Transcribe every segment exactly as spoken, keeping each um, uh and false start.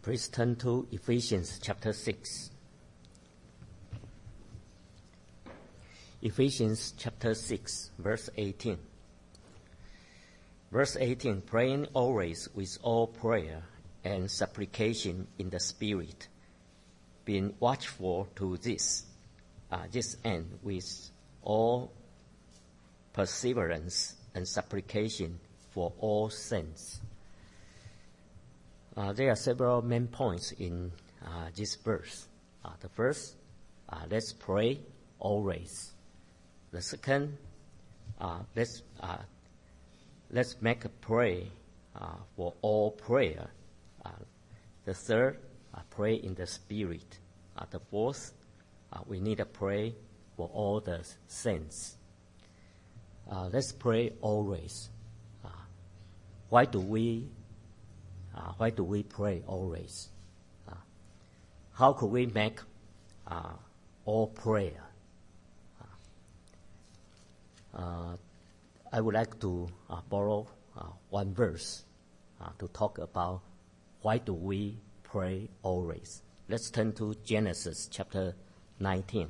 Please turn to Ephesians chapter six. Ephesians chapter six, verse eighteen. Verse eighteen, praying always with all prayer and supplication in the Spirit, being watchful to this, uh, this end with all perseverance and supplication for all saints. Uh, there are several main points in uh, this verse. Uh, the first, uh, let's pray always. The second, uh, let's uh, let's make a prayer uh, for all prayer. Uh, the third, uh, pray in the Spirit. Uh, the fourth, uh, we need to pray for all the saints. Uh, let's pray always. Uh, why do we? Uh, why do we pray always? Uh, how could we make uh, all prayer? Uh, uh, I would like to uh, borrow uh, one verse uh, to talk about why do we pray always. Let's turn to Genesis chapter nineteen.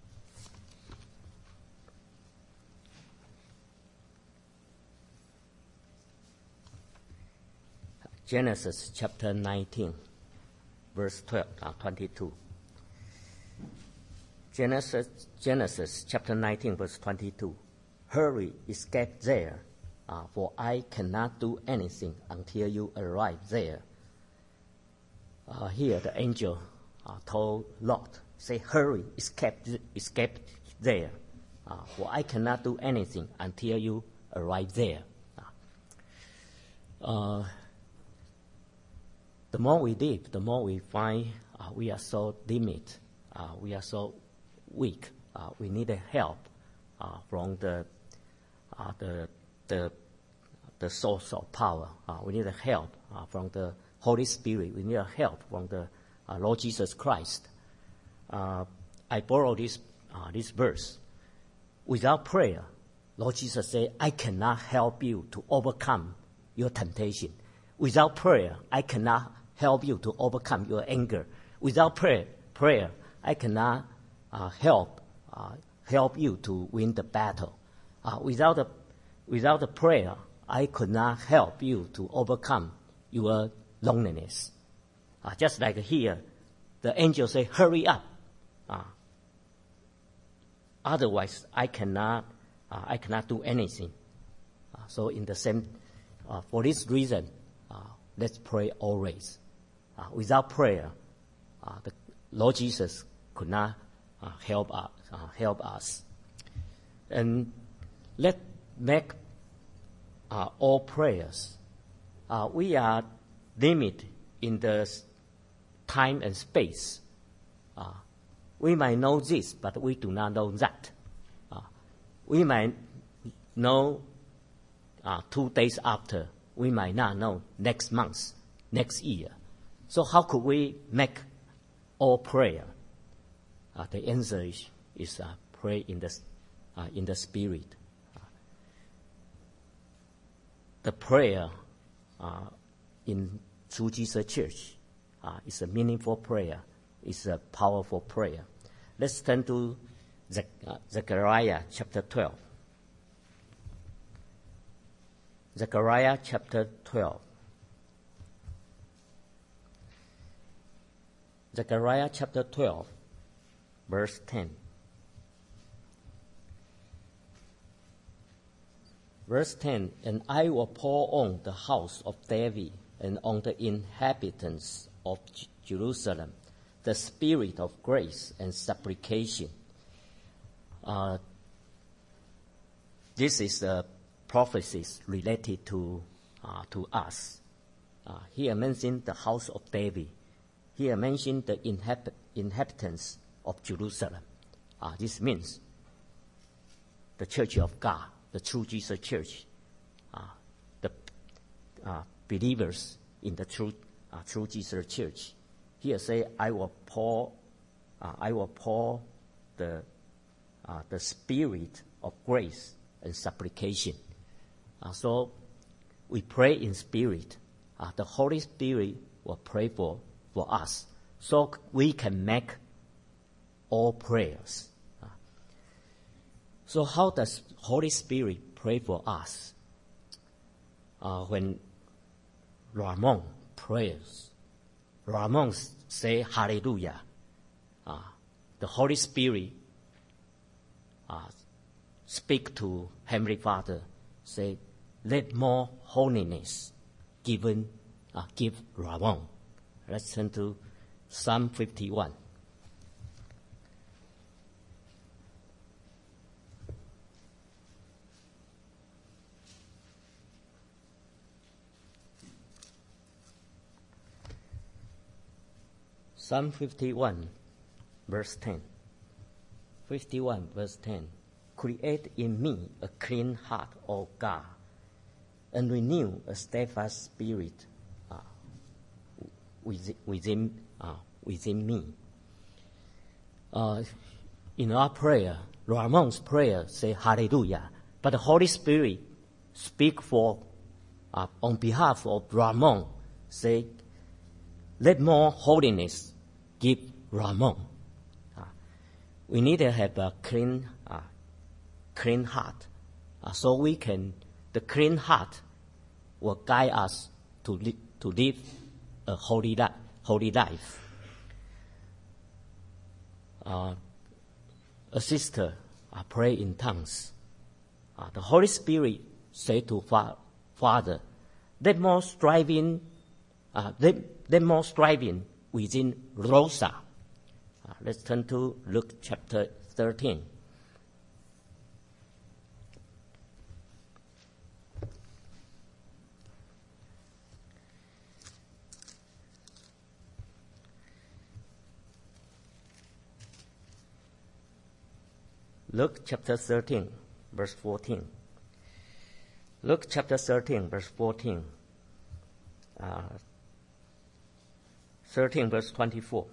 Genesis chapter nineteen, verse twelve, uh, twenty-two. Genesis, Genesis chapter nineteen, verse twenty-two. Hurry, escape there, uh, for I cannot do anything until you arrive there. Uh, here the angel uh, told Lot, say, hurry, escape, escape there, uh, for I cannot do anything until you arrive there. Uh, The more we live, the more we find uh, we are so limited, uh, we are so weak. Uh, we need help uh, from the uh, the the the source of power. Uh, we need help uh, from the Holy Spirit. We need help from the uh, Lord Jesus Christ. Uh, I borrow this uh, this verse. Without prayer, Lord Jesus said, "I cannot help you to overcome your temptation. Without prayer, I cannot help you to overcome your anger. Without prayer, prayer, I cannot uh, help uh, help you to win the battle. Uh, without the without the prayer, I could not help you to overcome your loneliness." Uh, just like here, the angel say, "Hurry up." Uh, otherwise, I cannot uh, I cannot do anything. Uh, so, in the same, uh, for this reason, uh, let's pray always. Uh, without prayer, uh, the Lord Jesus could not uh, help us. Uh, help us, and let's make uh, all prayers. Uh, we are limited in the time and space. Uh, we might know this, but we do not know that. Uh, we might know uh, two days after. We might not know next month, next year. So how could we make all prayer? Uh, the answer is, is uh, pray in the uh, in the Spirit. Uh, the prayer uh, in True Jesus Church uh, is a meaningful prayer. It's a powerful prayer. Let's turn to Ze- uh, Zechariah chapter twelve. Zechariah chapter twelve. Zechariah chapter twelve, verse ten. Verse ten, and I will pour on the house of David and on the inhabitants of J- Jerusalem the spirit of grace and supplication. Uh, this is the prophecies related to uh, to us. Uh, here mentioned the house of David. Here mentioned the inhabit- inhabitants of Jerusalem. Uh, this means the Church of God, the True Jesus Church, uh, the uh, believers in the True uh, True Jesus Church. Here say, I will pour, uh, I will pour the uh, the spirit of grace and supplication. Uh, so we pray in spirit. Uh, the Holy Spirit will pray for for us, so we can make all prayers. So how does Holy Spirit pray for us? Uh, when Ramon prays, Ramon say Hallelujah. Uh, the Holy Spirit uh, speak to Heavenly Father, say, let more holiness given uh, give Ramon. Let's turn to Psalm fifty-one. Psalm fifty-one, verse ten. fifty-one, verse ten. Create in me a clean heart, O God, and renew a steadfast spirit uh, within within, uh, within me. Uh, in our prayer, Ramon's prayer say Hallelujah, but the Holy Spirit speak for uh, on behalf of Ramon, say, let more holiness give Ramon. Uh, we need to have a clean, uh, clean heart, uh, so we can. The clean heart will guide us to li- to live a holy li- holy life. Uh, a sister uh, pray in tongues. Uh, the Holy Spirit say to fa- Father, let more striving, uh, let, let more striving within Rosa. Uh, let's turn to Luke chapter thirteen. Luke chapter thirteen, verse fourteen. Luke chapter thirteen, verse fourteen. Uh, thirteen, verse twenty-four.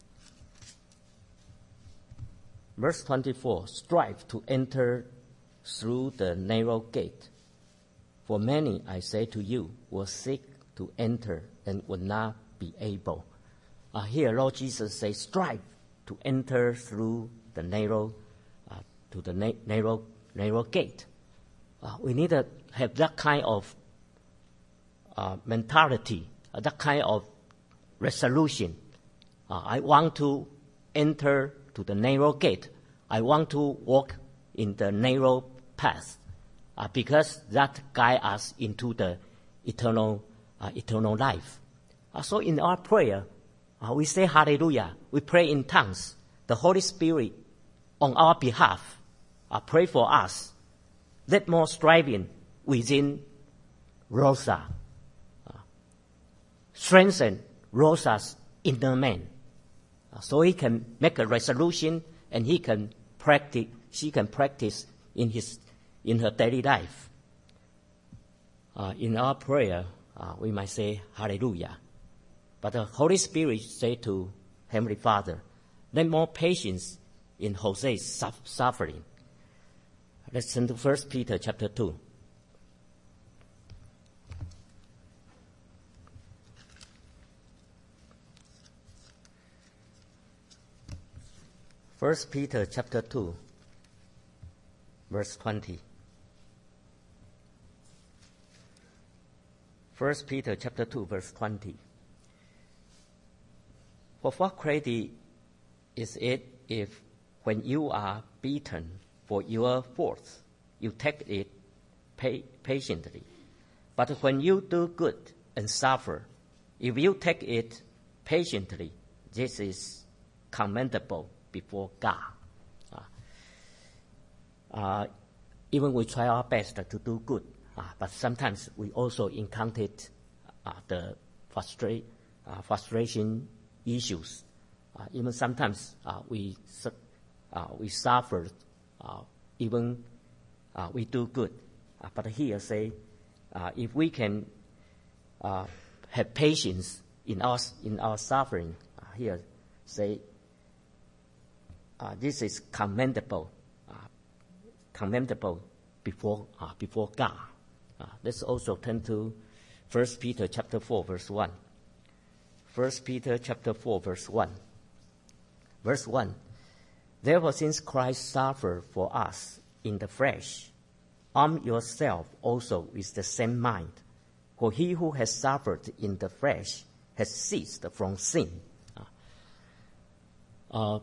Verse twenty-four, strive to enter through the narrow gate. For many, I say to you, will seek to enter and will not be able. Uh, here, Lord Jesus says, strive to enter through the narrow uh, to the na- narrow narrow gate. Uh, we need to have that kind of uh, mentality, uh, that kind of resolution. Uh, I want to enter to the narrow gate. I want to walk in the narrow path, uh, because that guides us into the eternal uh, eternal life. Uh, so in our prayer, uh, we say Hallelujah. We pray in tongues. The Holy Spirit, on our behalf, uh, pray for us. Let more striving within Rosa. Uh, strengthen Rosa's inner man, uh, so he can make a resolution and he can practice. She can practice in his in her daily life. Uh, in our prayer, uh, we might say Hallelujah, but the Holy Spirit say to Heavenly Father, let more patience in Jose's suffering. Let's turn to First Peter chapter two. First Peter chapter two, verse twenty. First Peter chapter two, verse twenty. For what credit is it if, when you are beaten for your faults, you take it pa- patiently? But when you do good and suffer, if you take it patiently, this is commendable before God. Uh, uh, even we try our best to do good, uh, but sometimes we also encountered uh, the frustra- uh, frustration issues. Uh, even sometimes uh, we su- uh, we suffer, uh, even uh, we do good. Uh, but here say, uh, if we can uh, have patience in our in our suffering, uh, here say, uh, this is commendable, uh, commendable before uh, before God. Uh, let's also turn to First Peter chapter four, verse one. First Peter chapter four, verse one. Verse one. Therefore, since Christ suffered for us in the flesh, arm yourself also with the same mind. For he who has suffered in the flesh has ceased from sin. Uh,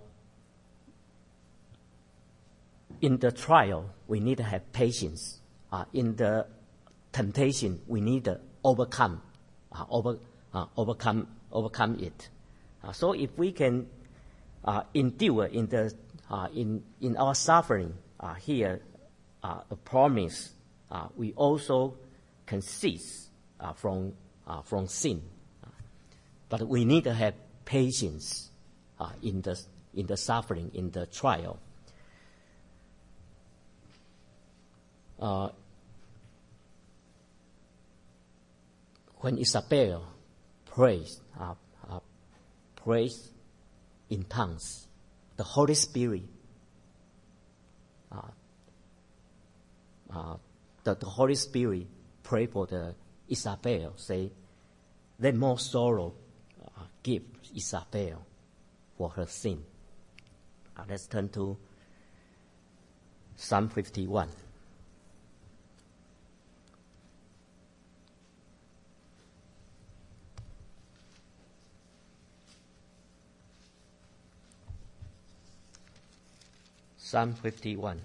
in the trial, we need to have patience. Uh, in the temptation, we need to overcome, uh, over, uh, overcome, overcome it. Uh, so, if we can uh, endure in the uh, in in our suffering, uh, here uh, a promise, uh, we also can cease uh, from uh, from sin. Uh, but we need to have patience uh, in the in the suffering, in the trial. Uh, when Isabel prays, uh, uh, prays in tongues, the Holy Spirit, uh, uh, the, the Holy Spirit pray for the Isabel, say, let more sorrow uh, give Isabel for her sin. Uh, let's turn to Psalm fifty-one. Psalm fifty-one.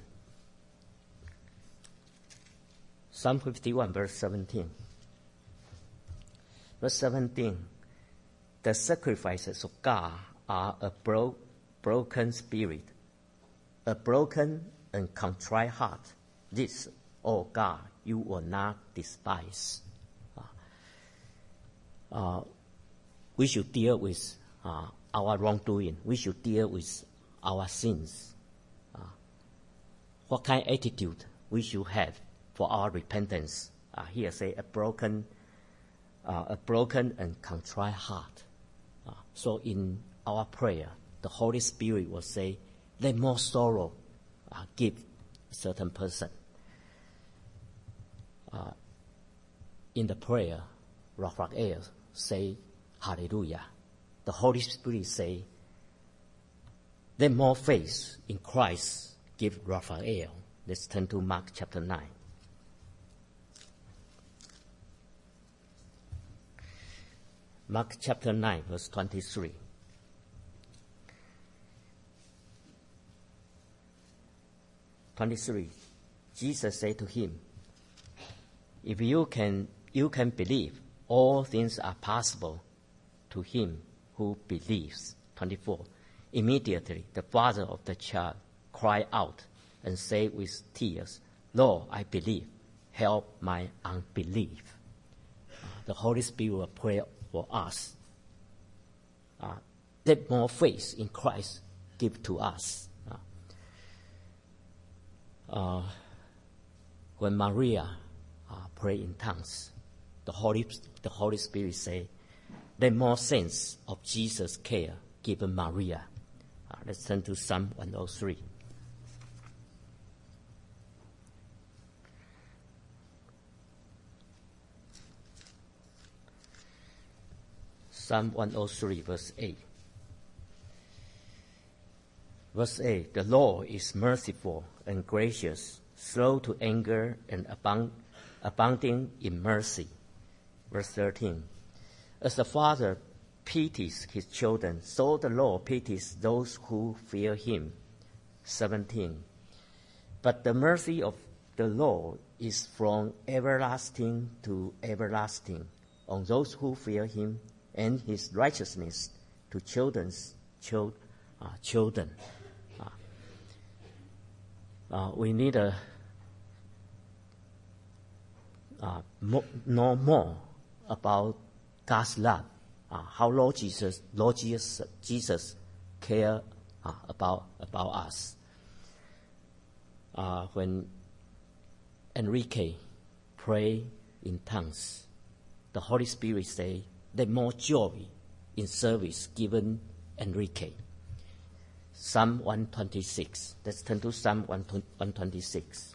Psalm fifty-one, verse seventeen. Verse seventeen. The sacrifices of God are a bro- broken spirit, a broken and contrite heart. This, O God, you will not despise. Uh, uh, we should deal with uh, our wrongdoing. We should deal with our sins. What kind of attitude we should have for our repentance? Uh, here say a broken, uh, a broken and contrite heart. Uh, so in our prayer, the Holy Spirit will say, "Let more sorrow uh, give a certain person." Uh, in the prayer, Raphael say, "Hallelujah." The Holy Spirit say, "Let more faith in Christ give Raphael." Let's turn to Mark chapter nine. Mark chapter nine, verse twenty-three. twenty-three. Jesus said to him, "If you can, you can believe, all things are possible to him who believes." twenty-four. Immediately, the father of the child cried out and said with tears, "Lord, I believe. Help my unbelief." Uh, the Holy Spirit will pray for us. Uh, let more faith in Christ give to us. Uh, uh, when Maria uh, pray in tongues, the Holy the Holy Spirit say, "Let more sense of Jesus' care given Maria." Uh, let's turn to Psalm one oh three. Psalm one oh three, verse eight. Verse eight, the Lord is merciful and gracious, slow to anger and abound, abounding in mercy. Verse thirteen, as the Father pities his children, so the Lord pities those who fear him. seventeen, but the mercy of the Lord is from everlasting to everlasting on those who fear him, and his righteousness to children's chil- uh, children. Uh, uh, we need to uh, mo- know more about God's love. Uh, how Lord Jesus, Lord Jesus, Jesus care uh, about about us. Uh, when Enrique pray in tongues, the Holy Spirit say, "Let more joy in service given Enrique." Psalm one twenty-six. Let's turn to Psalm one twenty-six.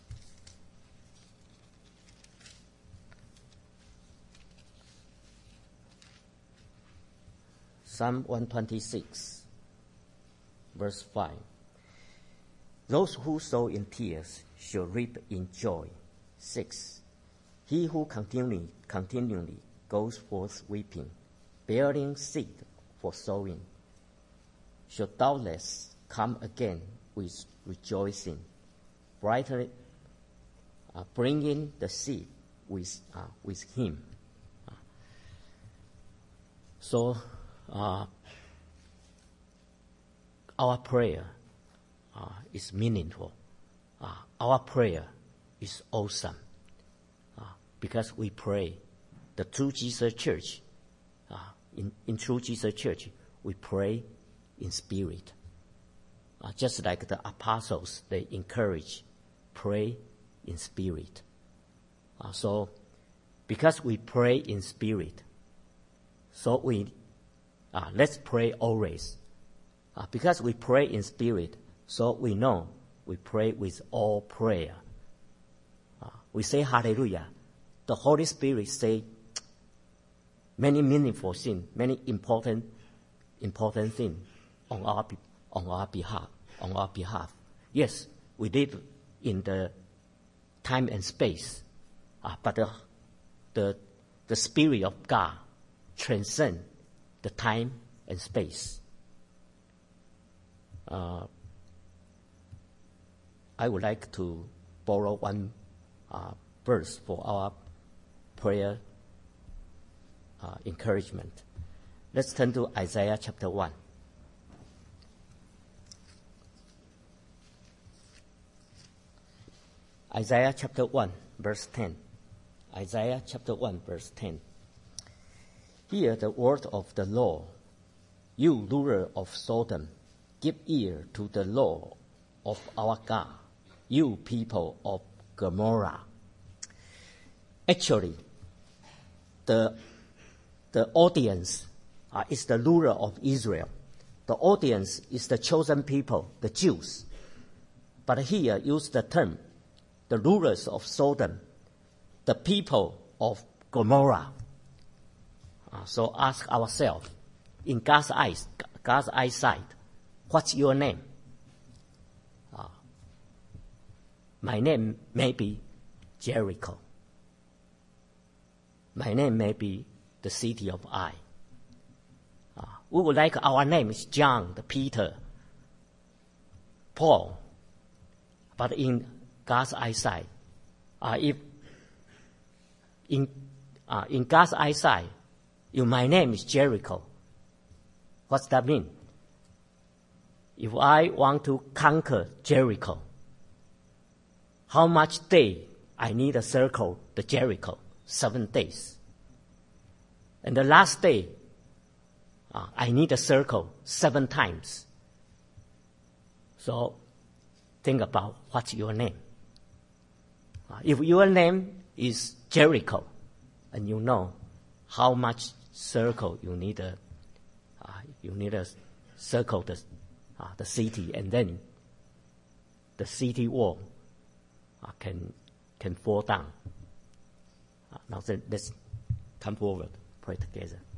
Psalm one twenty-six, verse five. Those who sow in tears shall reap in joy. Six. He who continually, continually goes forth weeping, bearing seed for sowing, shall doubtless come again with rejoicing, brightly uh, bringing the seed with uh, with him. Uh, so, uh, our prayer uh, is meaningful. Uh, our prayer is awesome uh, because we pray. The True Jesus Church, uh, in in True Jesus Church, we pray in spirit. Uh, just like the apostles, they encourage, pray in spirit. Uh, so, because we pray in spirit, so we uh, let's pray always. Uh, because we pray in spirit, so we know we pray with all prayer. Uh, we say hallelujah. The Holy Spirit say many meaningful things, many important, important things on our on our behalf, on our behalf. Yes, we live in the time and space, uh, but the, the the Spirit of God transcends the time and space. Uh, I would like to borrow one uh, verse for our prayer uh, encouragement. Let's turn to Isaiah chapter one. Isaiah chapter one, verse ten. Isaiah chapter one, verse ten. Hear the word of the Lord, you ruler of Sodom. Give ear to the law of our God, you people of Gomorrah. Actually, the the audience uh, is the ruler of Israel. The audience is the chosen people, the Jews. But here use the term, the rulers of Sodom, the people of Gomorrah. Uh, so ask ourselves, in God's eyes, God's eyesight, what's your name? Uh, my name may be Jericho. My name may be the city of Ai. Uh, we would like our name is John, the Peter, Paul. But in God's eyesight, uh, if in uh, in God's eyesight, if my name is Jericho, what's that mean? If I want to conquer Jericho, how much day I need to circle the Jericho? Seven days. And the last day, uh, I need to circle seven times. So think about what's your name. Uh, if your name is Jericho, and you know how much circle you need to, uh, you need to circle the uh, the city, and then the city wall uh, can can fall down. Uh, now let's come forward, pray together.